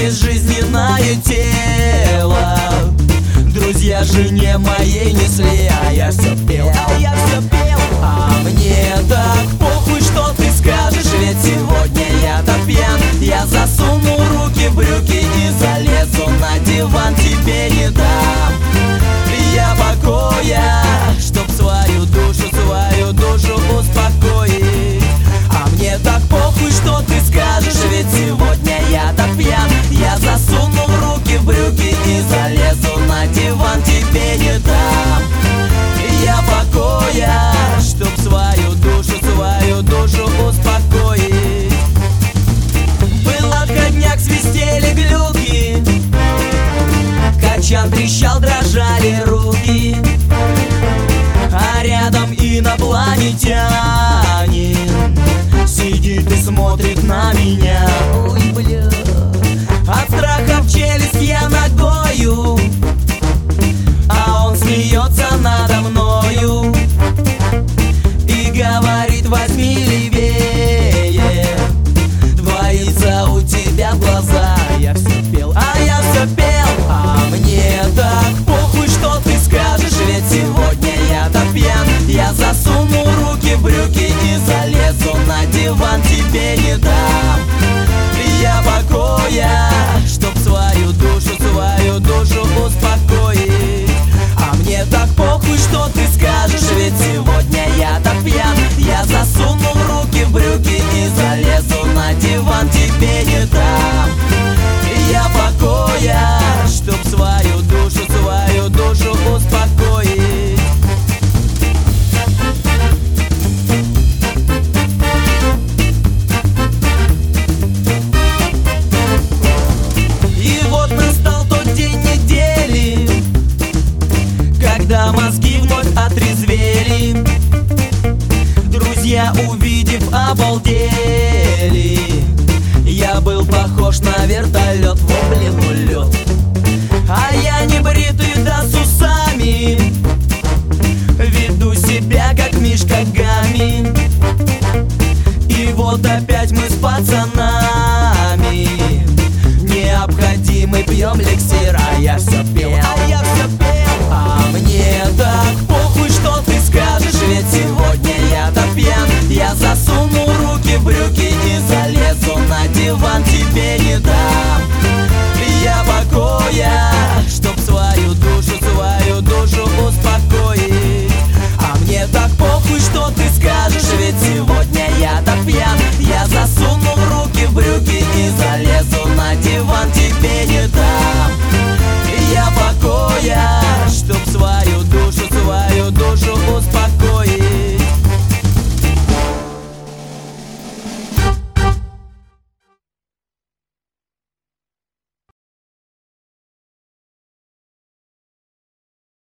безжизненное тело. Друзья жене моей несли, а я все пел, а мне так похуй, что ты скажешь, ведь сегодня я так пьян. Я засуну руки в брюки и залезу на диван. Тебе не дам я покоя, чтоб свою душу успокоить. А мне так похуй, что ты скажешь, ведь сегодня я так пьян. Я засуну руки в брюки и залезу на диван. Тебе не дам я покоя, чтоб свою душу успокоить. Был отходняк, свистели глюки, качан трещал, дрожали руки, а рядом инопланетянин сидит и смотрит на меня. Ой, бля. От страха в челюсть я ногою, а он смеется надо мною и говорит: возьми левее, двоится у тебя глаза. Я все пел, а мне так похуй, что ты скажешь, ведь сегодня я так пьян. Я засуну руки в брюки и залезу на диван. Тебе не дам я покоя, чтоб свою душу успокоить. А мне так похуй, что ты скажешь, ведь сегодня я так пьян. Я засуну руки в брюки и залезу на диван. Тебе не дам я покоя, чтоб свою душу успокоить. И вот настал тот день недели, когда мозги вновь отрезвели. Друзья, увидев, обалдели. Я был похож на вертолет, воблину лед, а я не бритый, да с усами. Веду себя как Мишка Гамми. И вот опять мы с пацанами необходимый пьем эликсир. А я все пел, а мне так похуй, что ты скажешь, ведь сегодня я так пьян. Я засуну руки в брюки и залезу на диван. Тебе не дам